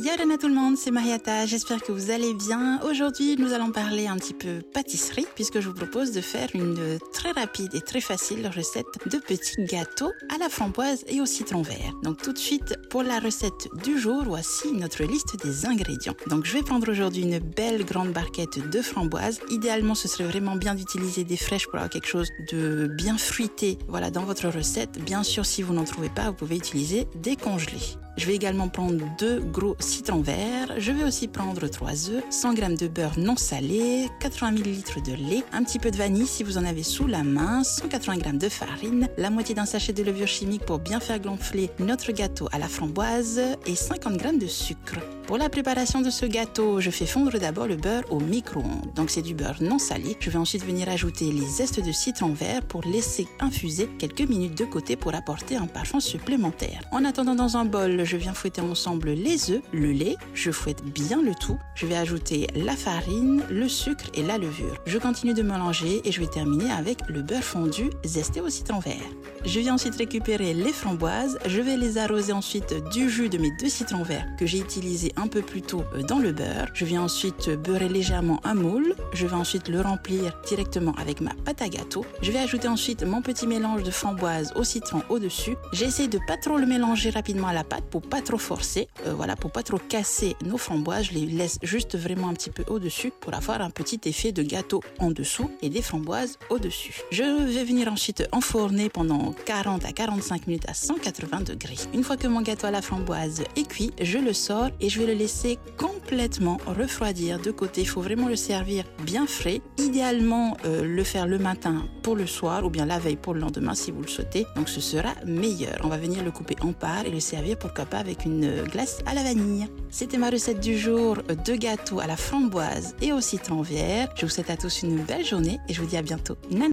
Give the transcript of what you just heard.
Yorana tout le monde, c'est Mariata, j'espère que vous allez bien. Aujourd'hui, nous allons parler un petit peu pâtisserie puisque je vous propose de faire une très rapide et très facile recette de petits gâteaux à la framboise et au citron vert. Donc tout de suite, pour la recette du jour, voici notre liste des ingrédients. Donc je vais prendre aujourd'hui une belle grande barquette de framboises. Idéalement, ce serait vraiment bien d'utiliser des fraîches pour avoir quelque chose de bien fruité, voilà, dans votre recette. Bien sûr, si vous n'en trouvez pas, vous pouvez utiliser des congelés. Je vais également prendre 2 gros citrons verts. Je vais aussi prendre 3 œufs, 100 g de beurre non salé, 80 ml de lait, un petit peu de vanille si vous en avez sous la main, 180 g de farine, la moitié d'un sachet de levure chimique pour bien faire gonfler notre gâteau à la framboise et 50 g de sucre. Pour la préparation de ce gâteau, je fais fondre d'abord le beurre au micro-ondes. Donc c'est du beurre non salé. Je vais ensuite venir ajouter les zestes de citron vert pour laisser infuser quelques minutes de côté pour apporter un parfum supplémentaire. En attendant, dans un bol, je viens fouetter ensemble les œufs, le lait. Je fouette bien le tout. Je vais ajouter la farine, le sucre et la levure. Je continue de mélanger et je vais terminer avec le beurre fondu zesté au citron vert. Je viens ensuite récupérer les framboises. Je vais les arroser ensuite du jus de mes 2 citrons verts que j'ai utilisé un peu plus tôt dans le beurre. Je viens ensuite beurrer légèrement un moule. Je vais ensuite le remplir directement avec ma pâte à gâteau. Je vais ajouter ensuite mon petit mélange de framboise au citron au-dessus. J'essaie de pas trop le mélanger rapidement à la pâte pour pas trop forcer. Voilà, pour pas trop casser nos framboises. Je les laisse juste vraiment un petit peu au-dessus pour avoir un petit effet de gâteau en dessous et des framboises au-dessus. Je vais venir ensuite enfourner pendant 40 à 45 minutes à 180 degrés. Une fois que mon gâteau à la framboise est cuit, je le sors et je vais le laisser complètement refroidir de côté. Il faut vraiment le servir bien frais. Idéalement, le faire le matin pour le soir ou bien la veille pour le lendemain si vous le souhaitez. Donc ce sera meilleur. On va venir le couper en parts et le servir pourquoi pas avec une glace à la vanille. C'était ma recette du jour de gâteau à la framboise et au citron vert. Je vous souhaite à tous une belle journée et je vous dis à bientôt.